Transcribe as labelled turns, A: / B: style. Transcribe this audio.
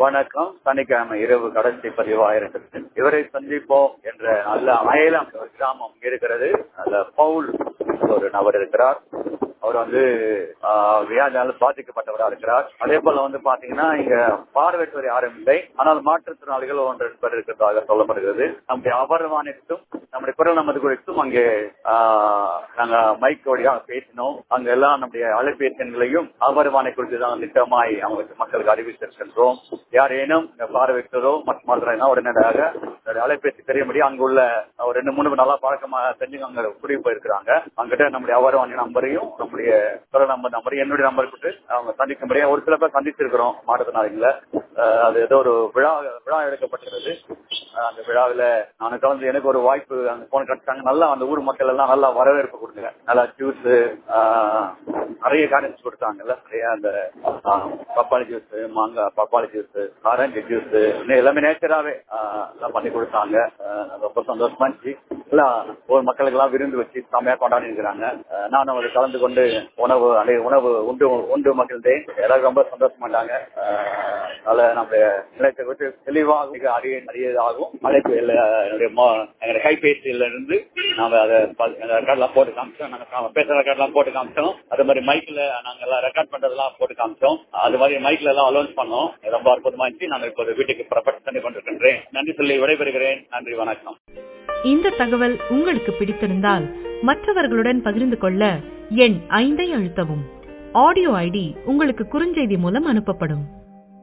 A: வணக்கம். சனிக்கிழமை இரவு கடைசி பதிவாயிருக்கிறது. இவரை சந்திப்போம் என்ற நல்ல அயலம் ஒரு கிராமம் இருக்கிறது. நல்ல பவுல் ஒரு நபர் இருக்கிறார். அவர் வியாதியால் பாதிக்கப்பட்டவராக இருக்கிறார். அதே போல பாத்தீங்கன்னா இங்க பார்வையற்றவர் யாரும் இல்லை, ஆனால் மாற்றுத்திறனாளிகள் 1-2 பேர் இருக்கிறதாக சொல்லப்படுகிறது. நம்முடைய அபர்வானிக்கும் நம்முடைய குரல் நமது குறித்தும் அங்கே நாங்க மைக் வழியாக பேசினோம். அங்க எல்லாம் நம்முடைய அலைபேசி எண்களையும் அபர்வானை குறித்து தான் திட்டமாய் அவங்களுக்கு மக்களுக்கு அறிவித்திருக்கின்றோம். யாரேனும் பார்வையற்றதோ மற்றும் மாற்றுத்திறனாளிகள் உடனடியாக அலைபேசி தெரியும்படி அங்குள்ள ஒரு 2-3 நல்லா பழக்கமாக தெரிஞ்சு அங்க குடிவு போயிருக்கிறாங்க. அங்கிட்ட நம்முடைய அபர்வானி நம்பரையும் நம்முடைய குரல் நம்பர் என்னுடைய நம்பர் கொடுத்து அவங்க சந்திக்கும்படியா ஒரு சில பேர் சந்திச்சிருக்கிறோம் மாற்றுத்திறனாளிகளை. அது ஏதோ ஒரு விழா எடுக்கப்பட்டிருக்கிறது. அந்த விழாவில் நான் கலந்து எனக்கு ஒரு வாய்ப்பு அங்க போன கிடைச்சாங்க. நல்லா அந்த ஊர் மக்கள் எல்லாம் நல்லா வரவேற்பு கொடுங்க. நல்லா ஜூஸ் நிறைய காரணம் கொடுத்தாங்கல்ல. நிறைய அந்த பப்பாளி ஜூஸ், மாங்காய் பப்பாளி ஜூஸ், ஆரஞ்சு ஜூஸ் எல்லாமே நேச்சராகவே பண்ணி கொடுத்தாங்க. ரொம்ப சந்தோஷமா இருந்துச்சு. எல்லாம் ஊர் மக்களுக்கு எல்லாம் விருந்து வச்சு செம்மையா கொண்டாடி இருக்கிறாங்க. நான் அவங்களுக்கு கலந்து கொண்டு உணவு உண்டு மக்கள்கிட்ட எல்லாரும் ரொம்ப சந்தோஷமாட்டாங்க. அதனால நம்முடைய நிலையத்தை குறித்து தெளிவாக அறியதாகவும் அழைப்பு எங்களுடைய கைபேசியில இருந்து நாம அதை ரெக்கார்ட்லாம் போட்டு காமிச்சோம். நாங்க பேசுற ரெக்கார்ட்லாம் போட்டு காமிச்சோம். அது மாதிரி மைக்ல நாங்க எல்லாம் ரெக்கார்ட் பண்றதெல்லாம் போட்டு காமிச்சோம். அது மாதிரி மைக்ல எல்லாம் அலோன்ஸ் பண்ணோம். ரொம்ப அற்புதமா இருந்துச்சு. நான் இப்போது வீட்டுக்கு புறப்பட்டு சென்று கொண்டிருக்கின்றேன். நன்றி சொல்லி விடைபெறுகிறேன். நன்றி, வணக்கம்.
B: இந்த தகவல் உங்களுக்கு பிடித்திருந்தால் மற்றவர்களுடன் பகிர்ந்து கொள்ள எண் 5 அழுத்தவும். ஆடியோ ஐடி உங்களுக்கு குறுஞ்செய்தி மூலம் அனுப்பப்படும்.